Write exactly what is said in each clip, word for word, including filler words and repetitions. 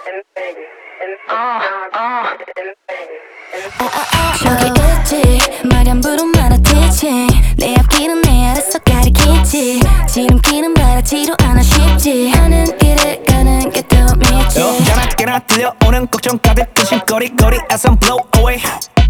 저기 있지 말한 부름 많았지 내 앞길은 내 알아서 가리키지 지름길은 바라지로 않아 쉽지 하는 길을 가는 게 더 밉지 자나깨나 들려오는 걱정 가득 근심 거리거리에선 blow away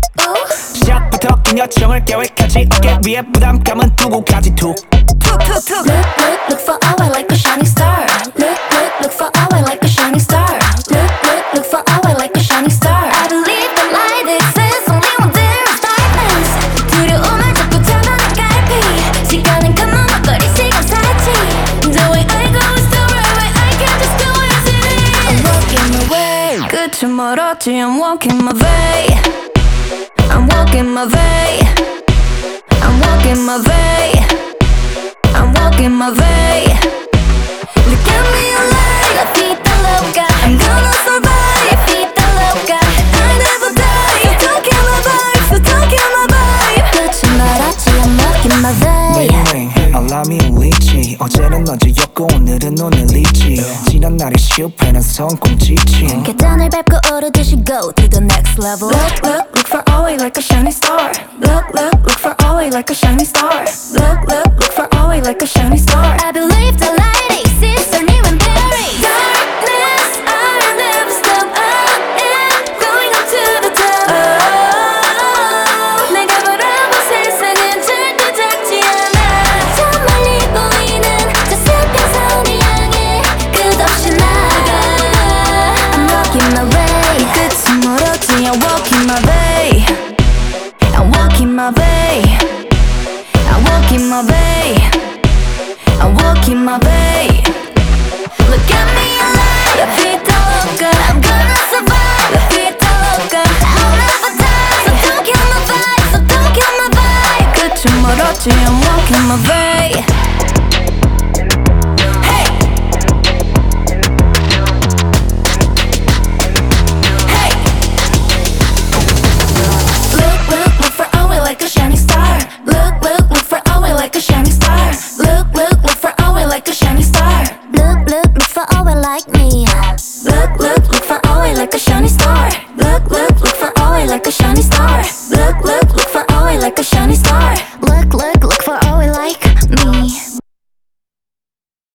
시작부터 긴 여정을 계획하지 어깨 위에 부담감은 두고 가지 툭 Look, look, look for our like a shining star Look, look, look for our like a shining star Look, look, look for our like a shining star I believe the light exists only when there is darkness 두려움을 자꾸 잡아내 갈피 시간은 가만 막거리 시간 사치 The way I go is the right way I can't just go easily I'm walking my way 끝은 멀었지 I'm walking my way I'm walking my way I'm walking my way I'm walking my way Look at me alive La vida loca I'm gonna survive La vida loca I never die So don't kill my vibe So don't kill my vibe 끝이 말았지 I'm walking my way 매일매일 알람이 울리지 어제는 어제였고 오늘은 오늘이지 지난 날의 실패는 성공 지침 계단을 밟고 오르듯이 go to the next level Look, look, look for always like a shining star Look, look, look for always like a shining star Look, look, look for always like a shining star I believe the light exists only when there is darkness I'll never stop I am going up to the top oh, 내가 바라본 세상은 절대 작지 않아 저 멀리 보이는 저 습한 선을 향해 끝없이 나가 I'm walking my way 끝은 멀었지 I'm walking my way I'm walking my way I'm walking my way I'm walking my way Look at me alive La vida loca I'm gonna survive La vida loca I'll never die So don't kill my vibe So don't kill my vibe 끝은 멀었지 I'm walking my way